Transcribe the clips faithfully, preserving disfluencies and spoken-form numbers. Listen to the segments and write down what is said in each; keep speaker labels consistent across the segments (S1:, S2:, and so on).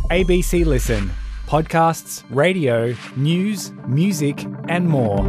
S1: A B C Listen. Podcasts, radio, news, music and more.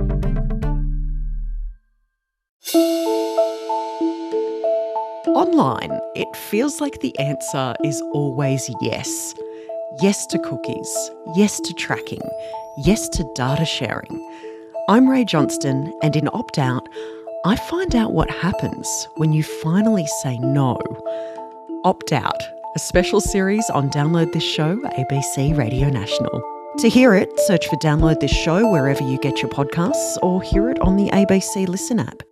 S2: Online, it feels like the answer is always yes. Yes to cookies, yes to tracking, yes to data sharing. I'm Ray Johnston, and in Opt Out, I find out what happens when you finally say no. Opt Out, a special series on Download This Show, A B C Radio National. To hear it, search for Download This Show wherever you get your podcasts or hear it on the A B C Listen app.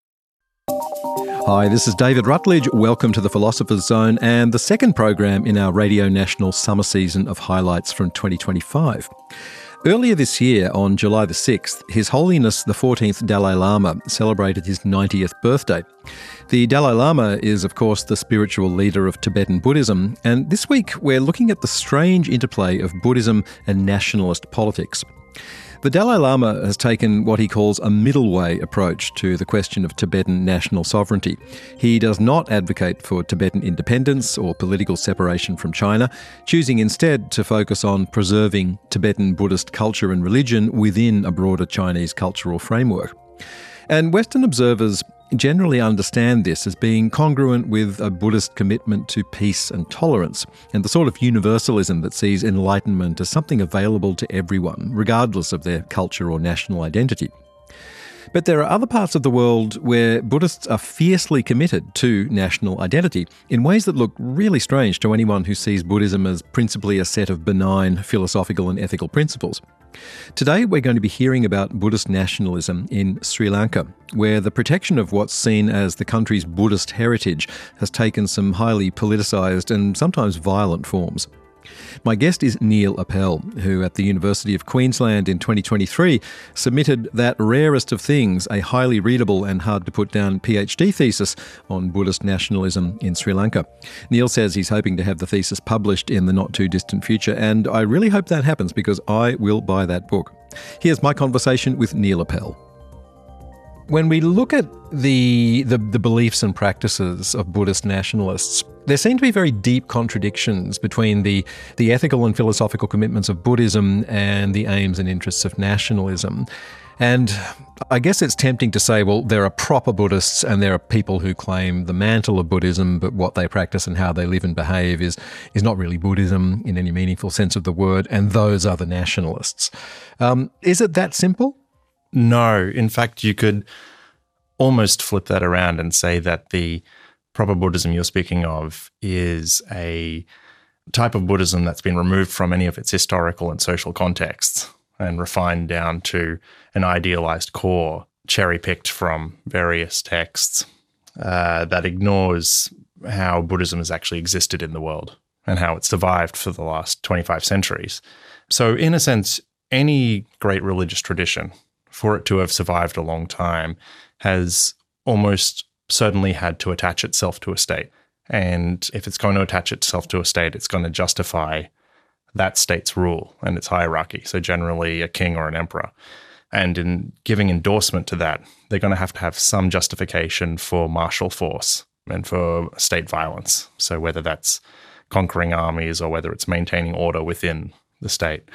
S3: Hi, this is David Rutledge. Welcome to the Philosopher's Zone and the second program in our Radio National summer season of highlights from twenty twenty-five. Earlier this year, on July the sixth, His Holiness the fourteenth Dalai Lama celebrated his ninetieth birthday. The Dalai Lama is, of course, the spiritual leader of Tibetan Buddhism, and this week we're looking at the strange interplay of Buddhism and nationalist politics. The Dalai Lama has taken what he calls a middle way approach to the question of Tibetan national sovereignty. He does not advocate for Tibetan independence or political separation from China, choosing instead to focus on preserving Tibetan Buddhist culture and religion within a broader Chinese cultural framework. And Western observers generally understand this as being congruent with a Buddhist commitment to peace and tolerance, and the sort of universalism that sees enlightenment as something available to everyone, regardless of their culture or national identity. But there are other parts of the world where Buddhists are fiercely committed to national identity in ways that look really strange to anyone who sees Buddhism as principally a set of benign philosophical and ethical principles. Today we're going to be hearing about Buddhist nationalism in Sri Lanka, where the protection of what's seen as the country's Buddhist heritage has taken some highly politicised and sometimes violent forms. My guest is Neil Appel, who at the University of Queensland in twenty twenty-three submitted that rarest of things, a highly readable and hard to put down PhD thesis on Buddhist nationalism in Sri Lanka. Neil says he's hoping to have the thesis published in the not too distant future, and I really hope that happens because I will buy that book. Here's my conversation with Neil Appel. When we look at the, the the beliefs and practices of Buddhist nationalists, there seem to be very deep contradictions between the, the ethical and philosophical commitments of Buddhism and the aims and interests of nationalism. And I guess it's tempting to say, well, there are proper Buddhists and there are people who claim the mantle of Buddhism, but what they practice and how they live and behave is, is not really Buddhism in any meaningful sense of the word, and those are the nationalists. Um, is it that simple?
S4: No. In fact, you could almost flip that around and say that the proper Buddhism you're speaking of is a type of Buddhism that's been removed from any of its historical and social contexts and refined down to an idealized core, cherry-picked from various texts uh, that ignores how Buddhism has actually existed in the world and how it's survived for the last twenty-five centuries. So in a sense, any great religious tradition, for it to have survived a long time, has almost certainly had to attach itself to a state. And if it's going to attach itself to a state, it's going to justify that state's rule and its hierarchy, so generally a king or an emperor. And in giving endorsement to that, they're going to have to have some justification for martial force and for state violence. So whether that's conquering armies or whether it's maintaining order within the state.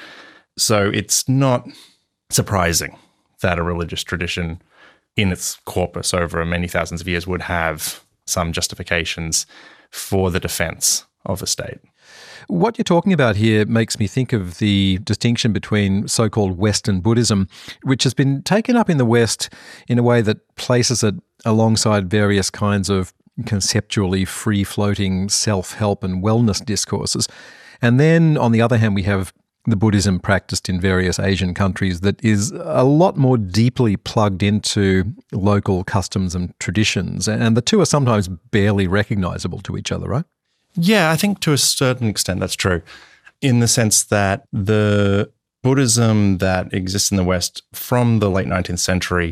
S4: So it's not surprising that a religious tradition in its corpus over many thousands of years would have some justifications for the defense of a state.
S3: What you're talking about here makes me think of the distinction between so-called Western Buddhism, which has been taken up in the West in a way that places it alongside various kinds of conceptually free-floating self-help and wellness discourses. And then, on the other hand, we have the Buddhism practiced in various Asian countries that is a lot more deeply plugged into local customs and traditions. And the two are sometimes barely recognizable to each other, right?
S4: Yeah, I think to a certain extent that's true, in the sense that the Buddhism that exists in the West from the late nineteenth century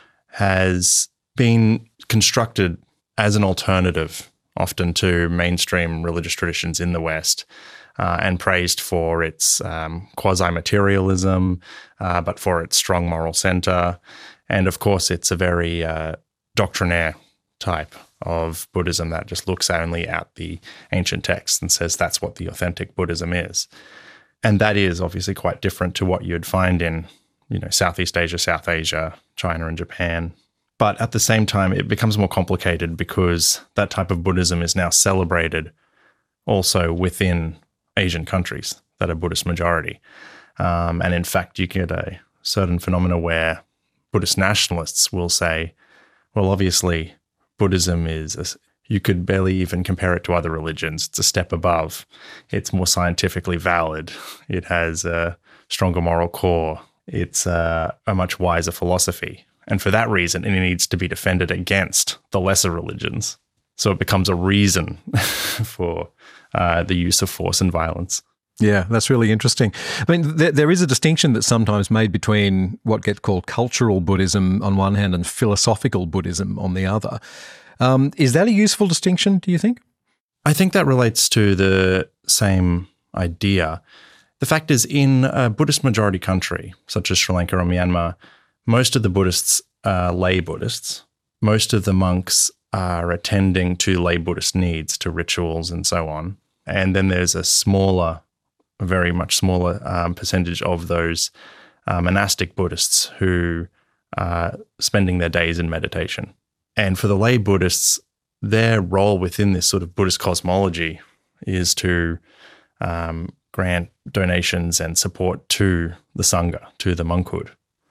S4: has been constructed as an alternative often to mainstream religious traditions in the West. Uh, and praised for its um, quasi-materialism, uh, but for its strong moral center. And of course, it's a very uh, doctrinaire type of Buddhism that just looks only at the ancient texts and says that's what the authentic Buddhism is. And that is obviously quite different to what you'd find in, you know, Southeast Asia, South Asia, China and Japan. But at the same time, it becomes more complicated because that type of Buddhism is now celebrated also within Asian countries that are Buddhist majority. Um, and in fact, you get a certain phenomena where Buddhist nationalists will say, well, obviously, Buddhism is, a, you could barely even compare it to other religions. It's a step above. It's more scientifically valid. It has a stronger moral core. It's a, a much wiser philosophy. And for that reason, it needs to be defended against the lesser religions. So it becomes a reason for uh, the use of force and violence.
S3: Yeah, that's really interesting. I mean, there, there is a distinction that's sometimes made between what gets called cultural Buddhism on one hand and philosophical Buddhism on the other. Um, is that a useful distinction, do you think?
S4: I think that relates to the same idea. The fact is, in a Buddhist majority country, such as Sri Lanka or Myanmar, most of the Buddhists are lay Buddhists. Most of the monks are attending to lay Buddhist needs, to rituals and so on. And then there's a smaller, a very much smaller um, percentage of those uh, monastic Buddhists who are spending their days in meditation. And for the lay Buddhists, their role within this sort of Buddhist cosmology is to um, grant donations and support to the Sangha, to the monkhood.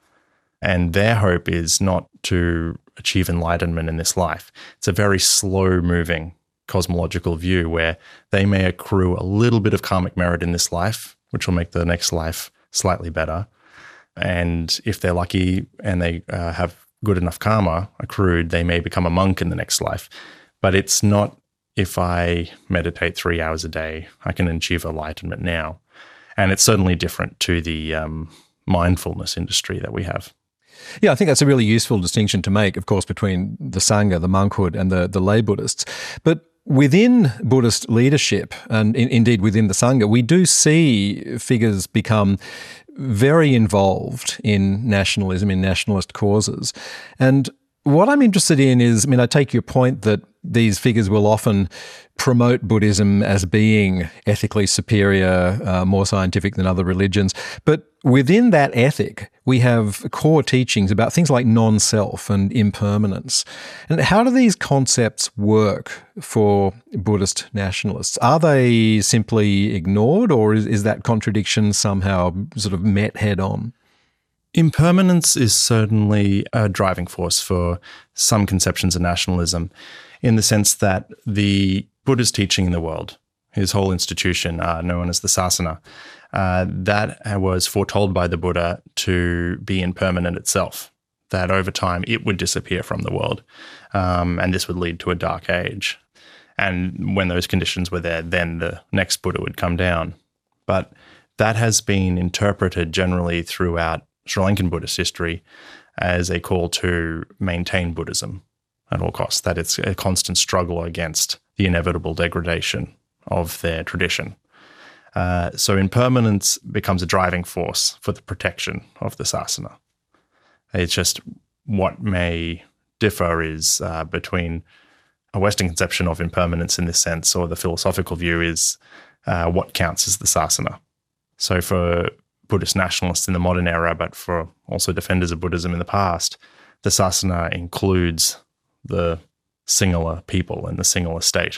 S4: And their hope is not to achieve enlightenment in this life. It's a very slow-moving cosmological view where they may accrue a little bit of karmic merit in this life, which will make the next life slightly better. And if they're lucky and they uh, have good enough karma accrued, they may become a monk in the next life. But it's not, if I meditate three hours a day, I can achieve enlightenment now. And it's certainly different to the um, mindfulness industry that we have.
S3: Yeah, I think that's a really useful distinction to make, of course, between the Sangha, the monkhood, and the, the lay Buddhists. But within Buddhist leadership, and in, indeed within the Sangha, we do see figures become very involved in nationalism, in nationalist causes. And what I'm interested in is, I mean, I take your point that these figures will often promote Buddhism as being ethically superior, uh, more scientific than other religions. But within that ethic, we have core teachings about things like non-self and impermanence. And how do these concepts work for Buddhist nationalists? Are they simply ignored, or is, is that contradiction somehow sort of met head on?
S4: Impermanence is certainly a driving force for some conceptions of nationalism, in the sense that the Buddha's teaching in the world, his whole institution, uh, known as the Sasana, uh, that was foretold by the Buddha to be impermanent itself, that over time it would disappear from the world, um, and this would lead to a dark age. And when those conditions were there, then the next Buddha would come down. But that has been interpreted generally throughout Sri Lankan Buddhist history as a call to maintain Buddhism at all costs, that it's a constant struggle against the inevitable degradation of their tradition. Uh, so impermanence becomes a driving force for the protection of the Sasana. It's just what may differ is uh, between a Western conception of impermanence in this sense, or the philosophical view is uh, what counts as the Sasana. So for Buddhist nationalists in the modern era, but for also defenders of Buddhism in the past, the Sasana includes the Sinhala people and the Sinhala state.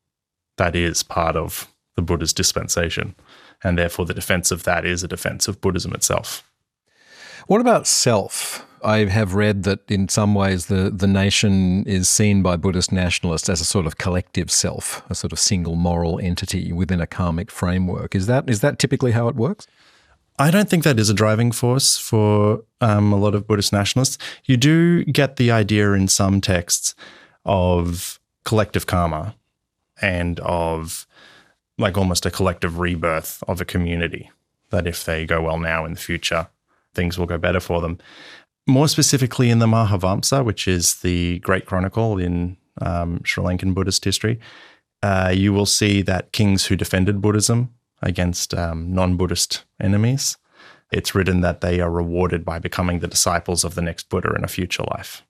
S4: That is part of the Buddha's dispensation, and therefore the defense of that is a defense of Buddhism itself.
S3: What about self? I have read that in some ways the, the nation is seen by Buddhist nationalists as a sort of collective self, a sort of single moral entity within a karmic framework. Is that is that typically how it works?
S4: I don't think that is a driving force for um, a lot of Buddhist nationalists. You do get the idea in some texts of collective karma and of like almost a collective rebirth of a community, that if they go well now, in the future, things will go better for them. More specifically in the Mahavamsa, which is the great chronicle in um, Sri Lankan Buddhist history, uh, you will see that kings who defended Buddhism against um, non-Buddhist enemies, it's written that they are rewarded by becoming the disciples of the next Buddha in a future life.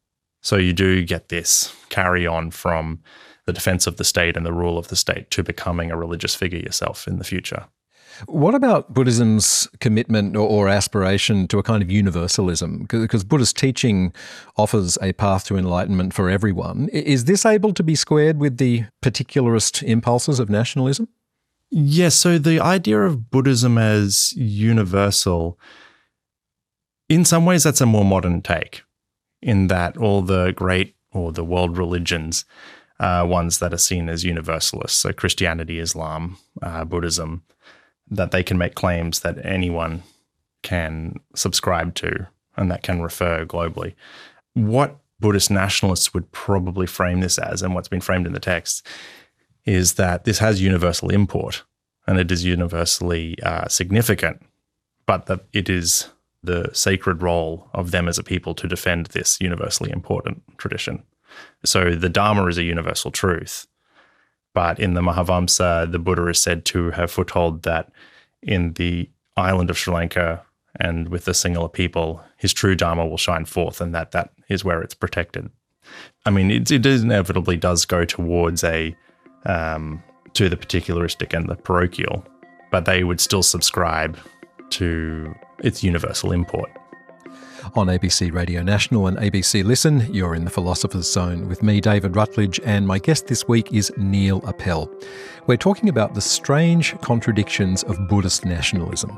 S4: So you do get this carry on from the defense of the state and the rule of the state to becoming a religious figure yourself in the future.
S3: What about Buddhism's commitment or, or aspiration to a kind of universalism? Because Buddhist teaching offers a path to enlightenment for everyone. Is this able to be squared with the particularist impulses of nationalism?
S4: Yes, so the idea of Buddhism as universal, in some ways that's a more modern take, in that all the great or the world religions are ones that are seen as universalists, so Christianity, Islam, uh, Buddhism, that they can make claims that anyone can subscribe to and that can refer globally. What Buddhist nationalists would probably frame this as, and what's been framed in the text, is that this has universal import and it is universally uh, significant, but that it is the sacred role of them as a people to defend this universally important tradition. So the Dharma is a universal truth, but in the Mahavamsa, the Buddha is said to have foretold that in the island of Sri Lanka and with the Sinhala people, his true Dharma will shine forth, and that that is where it's protected. I mean, it, it inevitably does go towards a, um, to the particularistic and the parochial, but they would still subscribe to its universal import.
S3: On A B C Radio National and A B C Listen, you're in the Philosopher's Zone with me, David Rutledge, and my guest this week is Neil Appel. We're talking about the strange contradictions of Buddhist nationalism.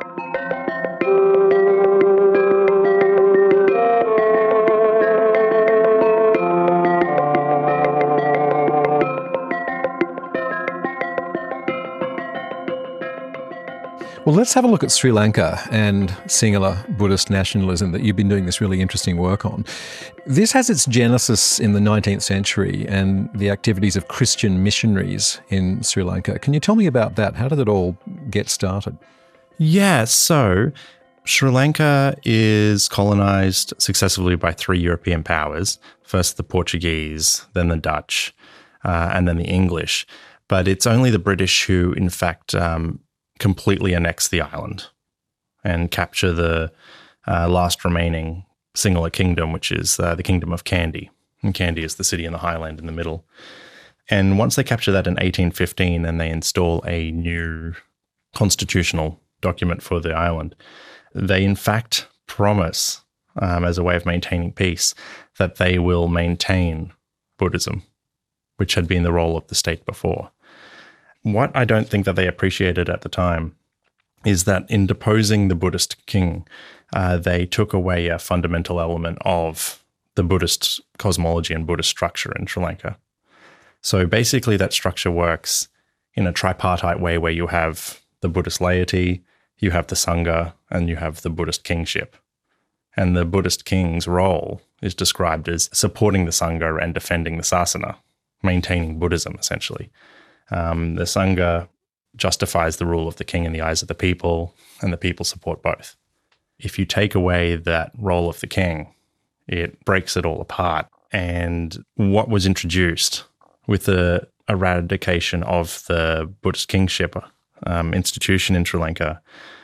S3: Well, let's have a look at Sri Lanka and Sinhala Buddhist nationalism that you've been doing this really interesting work on. This has its genesis in the nineteenth century and the activities of Christian missionaries in Sri Lanka. Can you tell me about that? How did it all get started?
S4: Yeah, so Sri Lanka is colonized successively by three European powers, first the Portuguese, then the Dutch, uh, and then the English. But it's only the British who, in fact, um, completely annex the island and capture the uh, last remaining Sinhala kingdom, which is uh, the kingdom of Kandy. And Kandy is the city in the highland in the middle. And once they capture that in eighteen fifteen, then they install a new constitutional document for the island. They, in fact, promise, um, as a way of maintaining peace, that they will maintain Buddhism, which had been the role of the state before. What I don't think that they appreciated at the time is that in deposing the Buddhist king, uh, they took away a fundamental element of the Buddhist cosmology and Buddhist structure in Sri Lanka. So basically that structure works in a tripartite way where you have the Buddhist laity, you have the Sangha, and you have the Buddhist kingship. And the Buddhist king's role is described as supporting the Sangha and defending the Sasana, maintaining Buddhism essentially. Um, the Sangha justifies the rule of the king in the eyes of the people, and the people support both. If you take away that role of the king, it breaks it all apart. And what was introduced with the eradication of the Buddhist kingship um, institution in Sri Lanka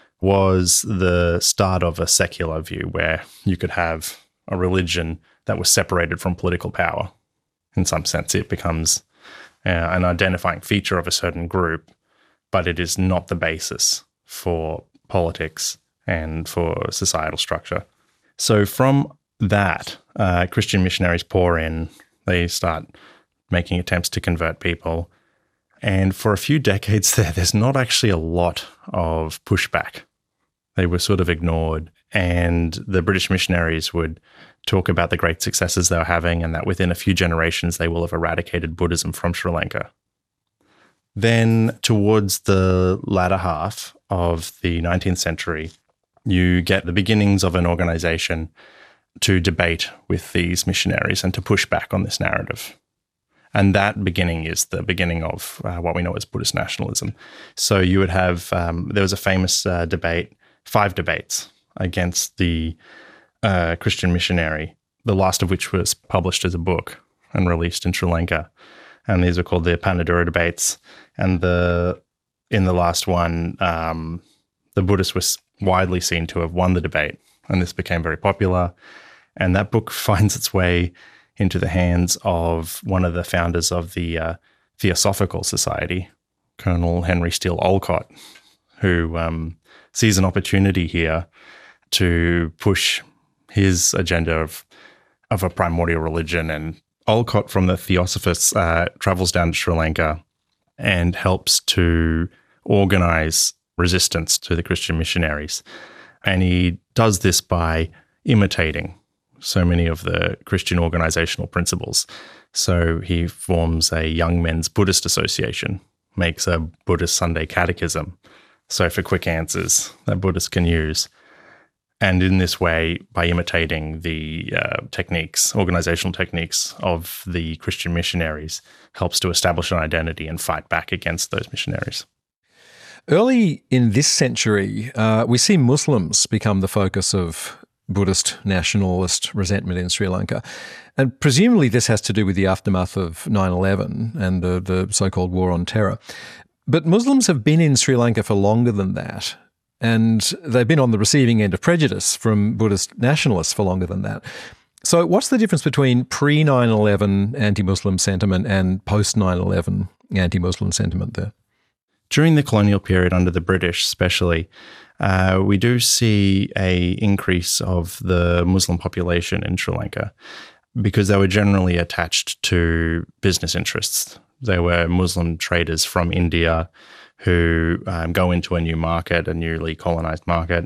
S4: was the start of a secular view where you could have a religion that was separated from political power. In some sense, it becomes Uh, an identifying feature of a certain group, but it is not the basis for politics and for societal structure. So from that, uh, Christian missionaries pour in, they start making attempts to convert people. And for a few decades there, there's not actually a lot of pushback. They were sort of ignored. And the British missionaries would talk about the great successes they were having and that within a few generations they will have eradicated Buddhism from Sri Lanka. Then towards the latter half of the nineteenth century, you get the beginnings of an organization to debate with these missionaries and to push back on this narrative. And that beginning is the beginning of uh, what we know as Buddhist nationalism. So you would have, um, there was a famous uh, debate, five debates against the uh, Christian missionary, the last of which was published as a book and released in Sri Lanka. And these are called the Panadura debates. And the in the last one, um, the Buddhist was widely seen to have won the debate. And this became very popular. And that book finds its way into the hands of one of the founders of the uh, Theosophical Society, Colonel Henry Steele Olcott, who um, sees an opportunity here to push his agenda of, of a primordial religion. And Olcott from the Theosophists uh, travels down to Sri Lanka and helps to organize resistance to the Christian missionaries. And he does this by imitating so many of the Christian organizational principles. So he forms a Young Men's Buddhist Association, makes a Buddhist Sunday catechism, so for quick answers that Buddhists can use. And in this way, by imitating the uh, techniques, organizational techniques of the Christian missionaries, helps to establish an identity and fight back against those missionaries.
S3: Early in this century, uh, we see Muslims become the focus of Buddhist nationalist resentment in Sri Lanka. And presumably this has to do with the aftermath of nine eleven and the, the so-called war on terror. But Muslims have been in Sri Lanka for longer than that, and they've been on the receiving end of prejudice from Buddhist nationalists for longer than that. So what's the difference between pre nine eleven anti-Muslim sentiment and post nine eleven anti-Muslim sentiment there?
S4: During the colonial period under the British especially, uh, we do see a increase of the Muslim population in Sri Lanka because they were generally attached to business interests. They were Muslim traders from India who um, go into a new market, a newly colonized market,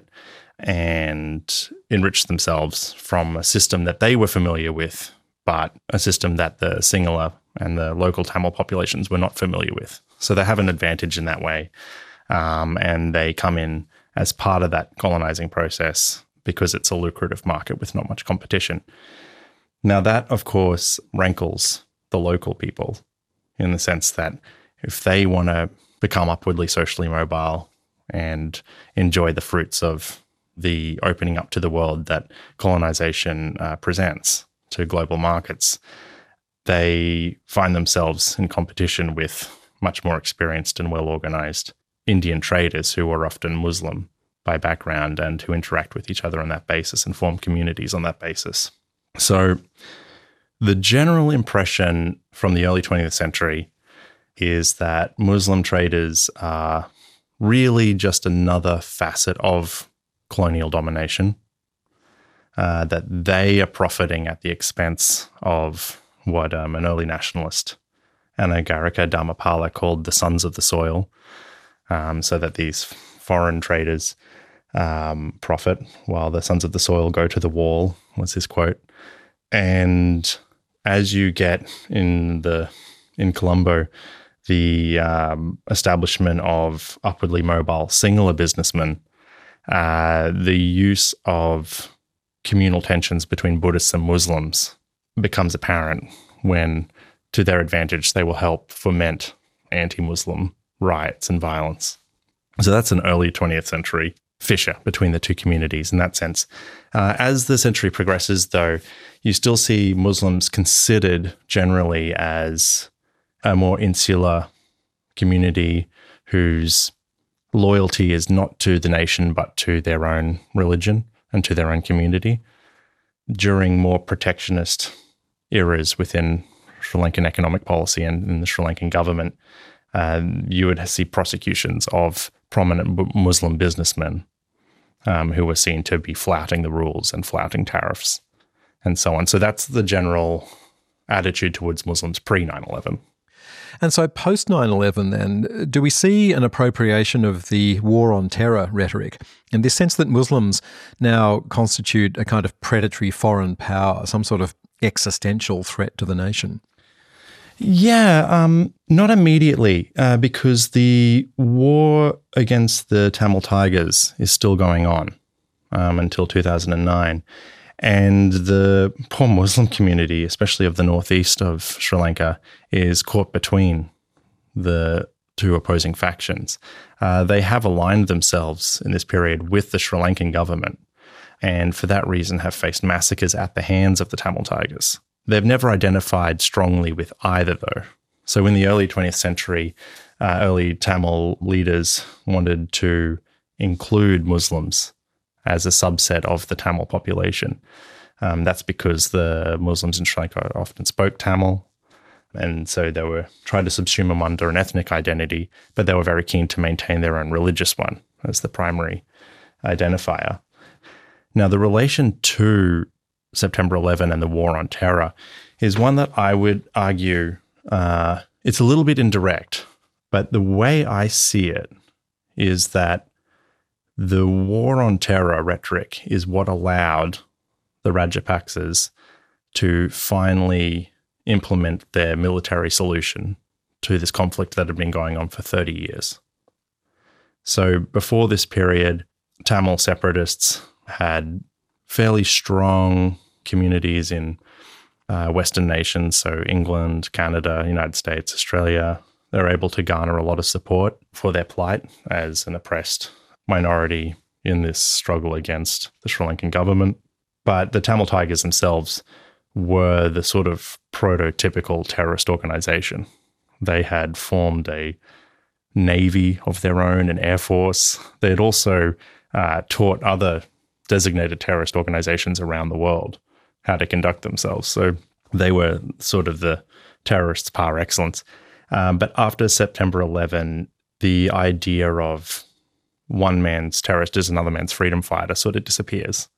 S4: and enrich themselves from a system that they were familiar with, but a system that the Sinhala and the local Tamil populations were not familiar with. So they have an advantage in that way. Um, and they come in as part of that colonizing process because it's a lucrative market with not much competition. Now that, of course, rankles the local people in the sense that if they want to become upwardly socially mobile and enjoy the fruits of the opening up to the world that colonization uh, presents to global markets, they find themselves in competition with much more experienced and well-organized Indian traders who are often Muslim by background and who interact with each other on that basis and form communities on that basis. So the general impression from the early twentieth century is that Muslim traders are really just another facet of colonial domination, uh, that they are profiting at the expense of what um, an early nationalist, Anagarika Dharmapala, called the sons of the soil, um, so that these foreign traders um, profit while the sons of the soil go to the wall, was his quote. And as you get in the in Colombo, the um, establishment of upwardly mobile singular businessmen, uh, the use of communal tensions between Buddhists and Muslims becomes apparent when, to their advantage, they will help foment anti-Muslim riots and violence. So that's an early twentieth century fissure between the two communities in that sense. Uh, as the century progresses, though, you still see Muslims considered generally as a more insular community whose loyalty is not to the nation but to their own religion and to their own community. During more protectionist eras within Sri Lankan economic policy and in the Sri Lankan government, uh, you would see prosecutions of prominent Muslim businessmen um, who were seen to be flouting the rules and flouting tariffs and so on. So that's the general attitude towards Muslims pre nine eleven.
S3: And so post nine eleven then, do we see an appropriation of the war on terror rhetoric in this sense that Muslims now constitute a kind of predatory foreign power, some sort of existential threat to the nation?
S4: Yeah, um, not immediately, uh, because the war against the Tamil Tigers is still going on um, until two thousand nine. And the poor Muslim community, especially of the northeast of Sri Lanka, is caught between the two opposing factions. Uh, they have aligned themselves in this period with the Sri Lankan government, and for that reason have faced massacres at the hands of the Tamil Tigers. They've never identified strongly with either, though. So in the early twentieth century, uh, early Tamil leaders wanted to include Muslims as a subset of the Tamil population. Um, that's because the Muslims in Sri Lanka often spoke Tamil, and so they were trying to subsume them under an ethnic identity, but they were very keen to maintain their own religious one as the primary identifier. Now, the relation to September eleventh and the War on Terror is one that I would argue uh, it's a little bit indirect, but the way I see it is that the War on Terror rhetoric is what allowed the Rajapaksas to finally implement their military solution to this conflict that had been going on for thirty years. So before this period, Tamil separatists had fairly strong communities in uh, Western nations, so England, Canada, United States, Australia. They were able to garner a lot of support for their plight as an oppressed minority in this struggle against the Sri Lankan government. But the Tamil Tigers themselves were the sort of prototypical terrorist organization. They had formed a navy of their own, an air force. They had also uh, taught other designated terrorist organizations around the world how to conduct themselves. So they were sort of the terrorists par excellence. Um, but after September eleventh, the idea of one man's terrorist is another man's freedom fighter sort of disappears.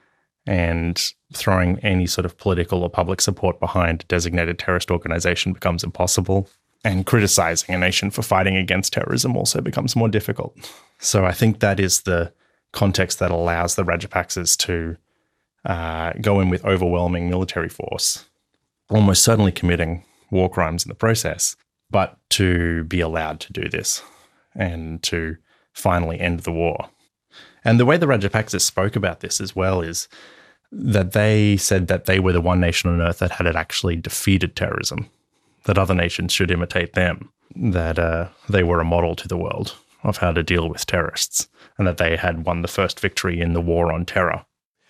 S4: And throwing any sort of political or public support behind a designated terrorist organization becomes impossible. And criticizing a nation for fighting against terrorism also becomes more difficult. So I think that is the context that allows the Rajapaksas to uh, go in with overwhelming military force, almost certainly committing war crimes in the process, but to be allowed to do this and to finally end the war. And the way the Rajapaksas spoke about this as well is that they said that they were the one nation on earth that had actually defeated terrorism, that other nations should imitate them, that uh, they were a model to the world of how to deal with terrorists, and that they had won the first victory in the War on Terror.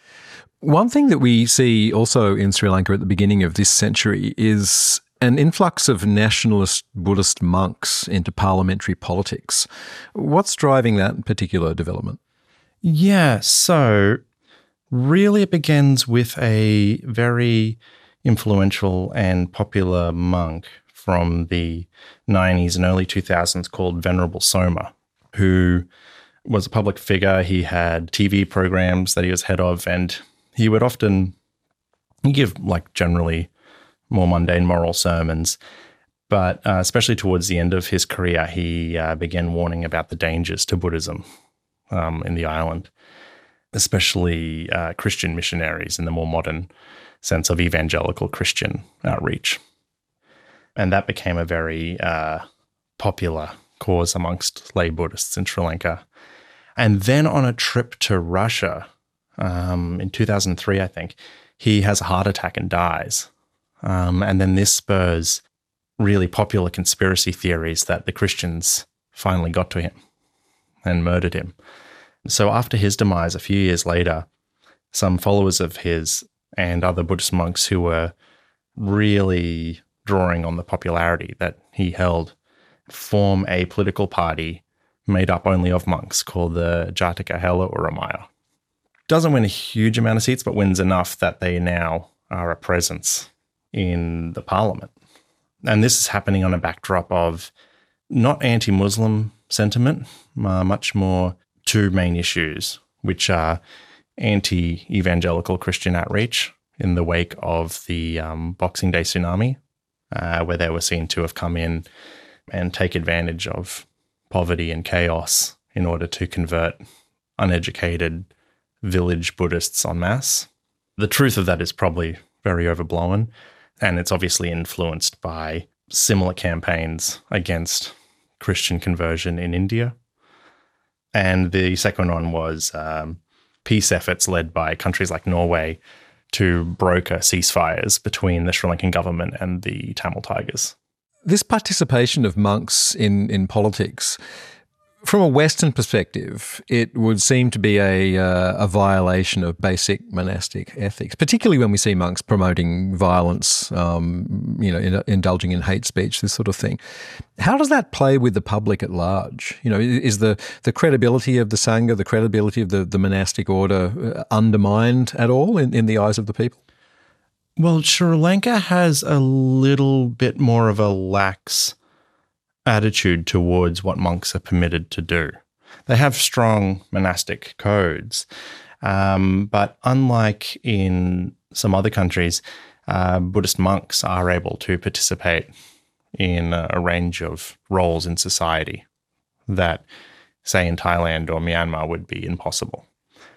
S3: One thing that we see also in Sri Lanka at the beginning of this century is an influx of nationalist Buddhist monks into parliamentary politics. What's driving that particular development?
S4: Yeah, so really it begins with a very influential and popular monk from the nineties and early two thousands called Venerable Soma, who was a public figure. He had T V programs that he was head of, and he would often give like generally more mundane moral sermons. But uh, especially towards the end of his career, he uh, began warning about the dangers to Buddhism um, in the island, especially uh, Christian missionaries in the more modern sense of evangelical Christian outreach. And that became a very uh, popular cause amongst lay Buddhists in Sri Lanka. And then on a trip to Russia um, in two thousand three, I think, he has a heart attack and dies. Um, and then this spurs really popular conspiracy theories that the Christians finally got to him and murdered him. So after his demise, a few years later, some followers of his and other Buddhist monks who were really drawing on the popularity that he held form a political party made up only of monks called the Jataka Hela Uramaya. Doesn't win a huge amount of seats, but wins enough that they now are a presence in the parliament. And this is happening on a backdrop of not anti-Muslim sentiment, uh, much more two main issues, which are anti-evangelical Christian outreach in the wake of the um, Boxing Day tsunami, uh, where they were seen to have come in and take advantage of poverty and chaos in order to convert uneducated village Buddhists en masse. The truth of that is probably very overblown, and it's obviously influenced by similar campaigns against Christian conversion in India. And the second one was um, peace efforts led by countries like Norway to broker ceasefires between the Sri Lankan government and the Tamil Tigers.
S3: This participation of monks in, in politics, From a Western perspective, it would seem to be a uh, a violation of basic monastic ethics, particularly when we see monks promoting violence, um, you know, in, indulging in hate speech, this sort of thing. How does that play with the public at large? You know, is the, the credibility of the Sangha, the credibility of the, the monastic order undermined at all in, in the eyes of the people?
S4: Well, Sri Lanka has a little bit more of a lax attitude towards what monks are permitted to do. They have strong monastic codes, um, but unlike in some other countries, uh, Buddhist monks are able to participate in a, a range of roles in society that, say, in Thailand or Myanmar would be impossible.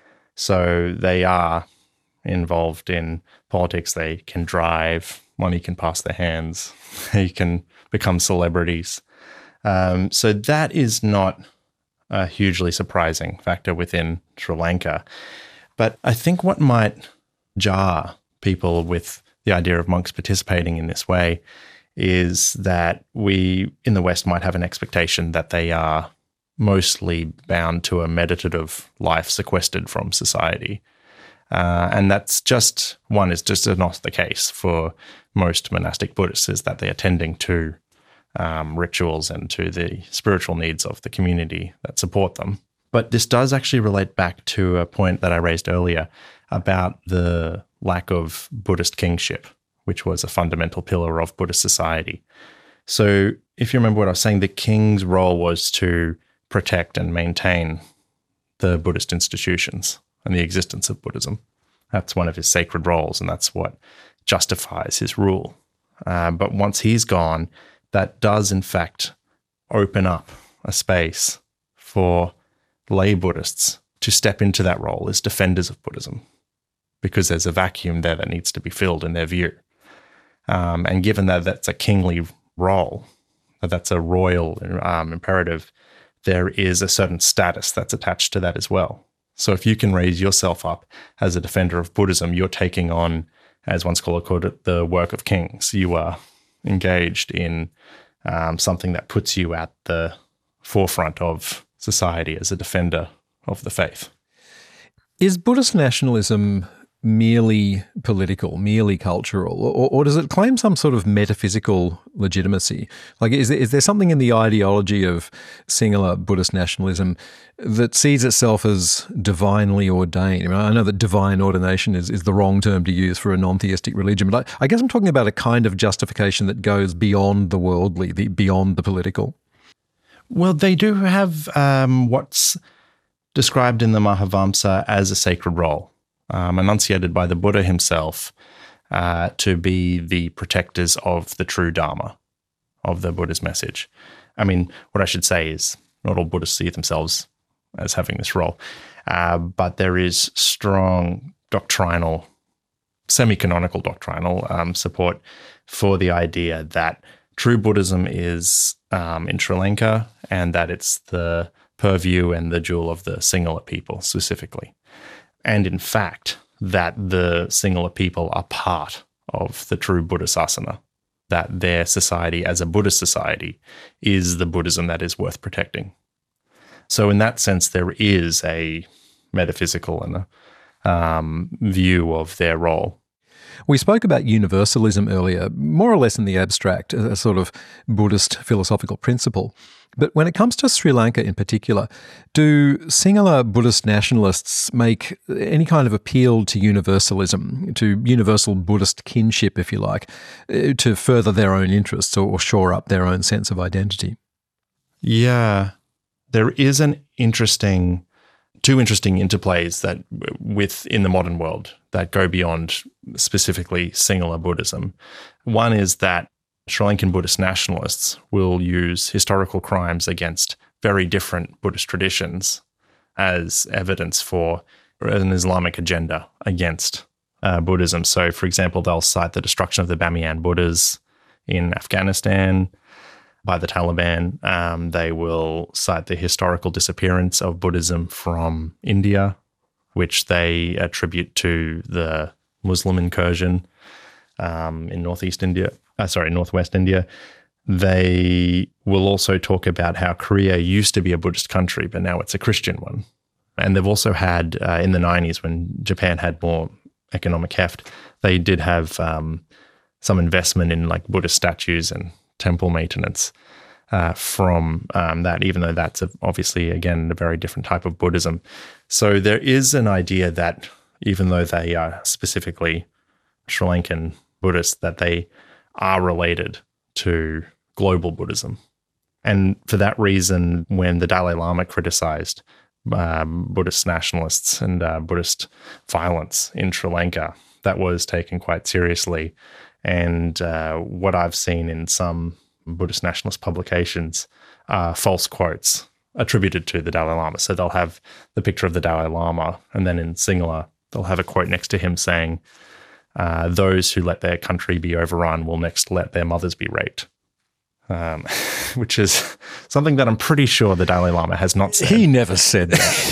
S4: So they are involved in politics. They can drive, money can pass their hands, they can become celebrities. Um, so that is not a hugely surprising factor within Sri Lanka. But I think what might jar people with the idea of monks participating in this way is that we in the West might have an expectation that they are mostly bound to a meditative life sequestered from society. Uh, and that's just, one is just not the case for most monastic Buddhists, is that they are tending to Um, rituals and to the spiritual needs of the community that support them. But this does actually relate back to a point that I raised earlier about the lack of Buddhist kingship, which was a fundamental pillar of Buddhist society. So if you remember what I was saying, the king's role was to protect and maintain the Buddhist institutions and the existence of Buddhism. That's one of his sacred roles, and that's what justifies his rule. Uh, but once he's gone, that does, in fact, open up a space for lay Buddhists to step into that role as defenders of Buddhism, because there's a vacuum there that needs to be filled in their view. Um, and given that that's a kingly role, that that's a royal um, imperative, there is a certain status that's attached to that as well. So if you can raise yourself up as a defender of Buddhism, you're taking on, as one scholar called it, the work of kings. You are engaged in um, something that puts you at the forefront of society as a defender of the faith.
S3: Is Buddhist nationalism merely political, merely cultural, or, or does it claim some sort of metaphysical legitimacy? Like, is there, is there something in the ideology of Sinhala Buddhist nationalism that sees itself as divinely ordained? I mean, I know that divine ordination is, is the wrong term to use for a non-theistic religion, but I, I guess I'm talking about a kind of justification that goes beyond the worldly, the, beyond the political.
S4: Well, they do have um, what's described in the Mahavamsa as a sacred role, Um, enunciated by the Buddha himself, uh, to be the protectors of the true Dharma, of the Buddha's message. I mean, what I should say is not all Buddhists see themselves as having this role, uh, but there is strong doctrinal, semi-canonical doctrinal um, support for the idea that true Buddhism is um, in Sri Lanka, and that it's the purview and the jewel of the Sinhala people specifically. And in fact, that the Sinhala people are part of the true Buddha Sasana, that their society as a Buddhist society is the Buddhism that is worth protecting. So in that sense, there is a metaphysical and a um, view of their role.
S3: We spoke about universalism earlier, more or less in the abstract, a sort of Buddhist philosophical principle. But when it comes to Sri Lanka in particular, do Sinhala Buddhist nationalists make any kind of appeal to universalism, to universal Buddhist kinship, if you like, to further their own interests or shore up their own sense of identity?
S4: Yeah, there is an interesting, two interesting interplays that with in the modern world that go beyond specifically Sinhala Buddhism. One is that Sri Lankan Buddhist nationalists will use historical crimes against very different Buddhist traditions as evidence for an Islamic agenda against uh, Buddhism. So, for example, they'll cite the destruction of the Bamiyan Buddhas in Afghanistan by the Taliban. Um, they will cite the historical disappearance of Buddhism from India, which they attribute to the Muslim incursion um, in northeast India. Uh, sorry, northwest India. they will also talk about how Korea used to be a Buddhist country, but now it's a Christian one. And they've also had, uh, in the nineties, when Japan had more economic heft, they did have um, some investment in like Buddhist statues and temple maintenance uh, from um, that, even though that's a, obviously, again, a very different type of Buddhism. So there is an idea that even though they are specifically Sri Lankan Buddhists, that they are related to global Buddhism. And for that reason, when the Dalai Lama criticized um, Buddhist nationalists and uh, Buddhist violence in Sri Lanka, that was taken quite seriously. And uh, what I've seen in some Buddhist nationalist publications are false quotes attributed to the Dalai Lama. So they'll have the picture of the Dalai Lama, and then in Sinhala, they'll have a quote next to him saying, uh, those who let their country be overrun will next let their mothers be raped. Um, which is something that I'm pretty sure the Dalai Lama has not said.
S3: He never said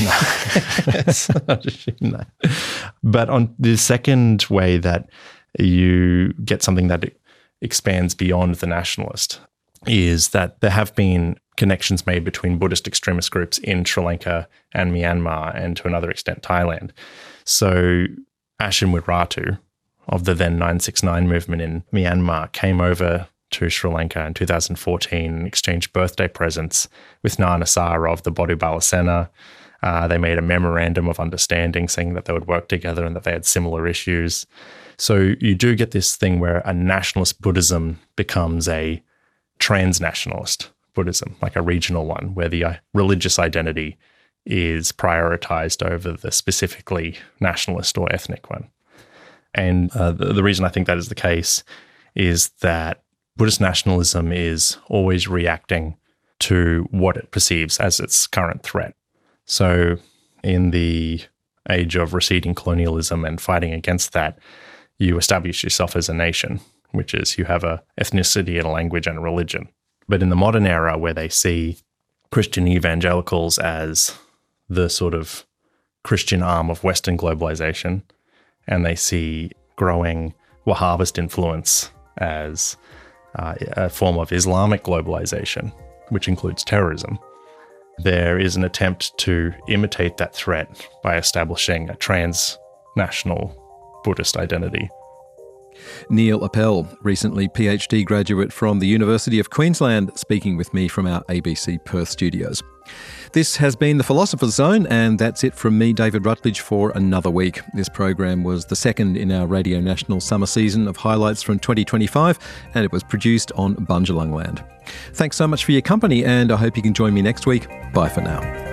S3: that.
S4: No. But on the second way that you get something that expands beyond the nationalist is that there have been connections made between Buddhist extremist groups in Sri Lanka and Myanmar, and to another extent Thailand. So Ashin Wiratu of the then nine six nine movement in Myanmar came over to Sri Lanka in two thousand fourteen and exchanged birthday presents with Nana Sara of the Bodhibala Sena. Uh, they made a memorandum of understanding saying that they would work together and that they had similar issues. So you do get this thing where a nationalist Buddhism becomes a transnationalist Buddhism, like a regional one, where the uh, religious identity is prioritized over the specifically nationalist or ethnic one. And uh, the, the reason I think that is the case is that Buddhist nationalism is always reacting to what it perceives as its current threat. So in the age of receding colonialism and fighting against that, you establish yourself as a nation, which is you have a ethnicity and a language and a religion. But in the modern era, where they see Christian evangelicals as the sort of Christian arm of Western globalization, and they see growing Wahhabist influence as uh, a form of Islamic globalization, which includes terrorism, there is an attempt to imitate that threat by establishing a transnational Buddhist identity.
S3: Neil Appel, recently PhD graduate from the University of Queensland, speaking with me from our A B C Perth studios. This has been The Philosopher's Zone, and that's it from me, David Rutledge, for another week. This program was the second in our Radio National summer season of highlights from twenty twenty-five, and it was produced on Bundjalung land. Thanks so much for your company, and I hope you can join me next week. Bye for now.